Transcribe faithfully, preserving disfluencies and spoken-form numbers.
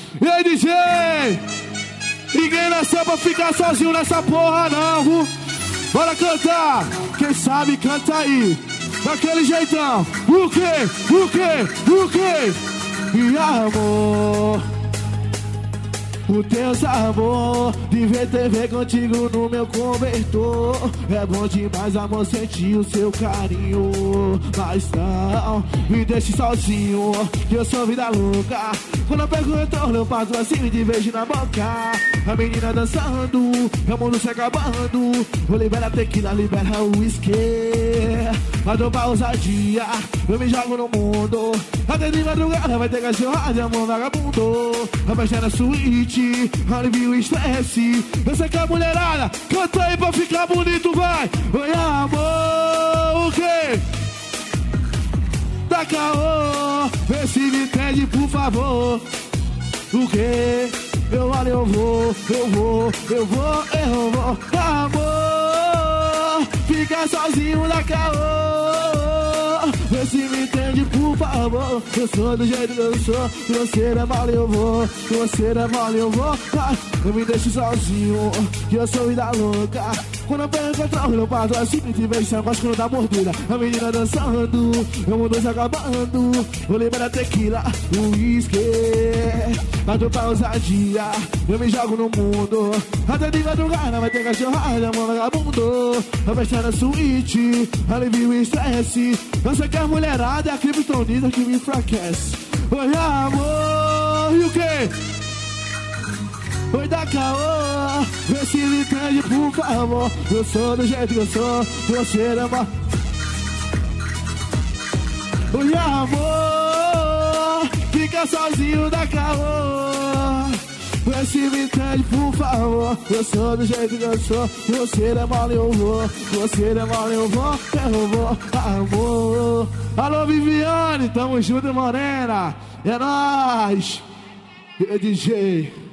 E aí, D J? Ninguém nasceu pra ficar sozinho nessa porra não, viu? Bora cantar, quem sabe canta aí, daquele jeitão. O quê? O quê? O quê? E amor, o teu sabor de ver T V contigo no meu cobertor. É bom demais, amor, sentir o seu carinho. Mas não me deixe sozinho, que eu sou vida louca. Quando eu pego o retorno, eu passo assim e te beijo na boca. A menina dançando, meu mundo se acabando. Vou liberar a tequila, libera o uísque. Vai tomar ousadia, eu me jogo no mundo. Até de madrugada vai ter cachorrada de amor vagabundo. A festa na suíte, alivia o estresse. Eu sei que a mulherada canta aí pra ficar bonito, vai. Oi, amor, o quê? Dá caô, vê se me entende, por favor. O quê? Eu olho, eu vou, eu vou, eu vou, eu vou. Amor, fica sozinho, dá caô. Vê se me entende, por favor. Eu sou do jeito que eu sou. Se você é mole, eu vou. Se você é mole, eu vou. Eu me deixo sozinho, que eu sou vida louca. Quando eu pego o controle, eu passo assim e te vejo sem gosto da mordida. A menina dançando, meu mundo se acabando. Vou liberar a tequila, o uísque. Mas tô pra ousadia, eu me jogo no mundo. Até de madrugada vai ter cachorrada, amor vagabundo. A festa na suíte, alivia o estresse. Eu sei que a mulherada é a criptonita que me enfraquece. Oi, amor, e o quê? Oi, dá caô, vê se me entende, por favor. Eu sou do jeito que eu sou, você ama. Oi, amor, fica sozinho, dá caô. Vê se me entende, por favor. Eu sou do jeito que eu sou, você é mole, eu vou. Você é mole, eu vou, eu vou, amor. Alô, Viviane, tamo junto, morena. É nóis, D J.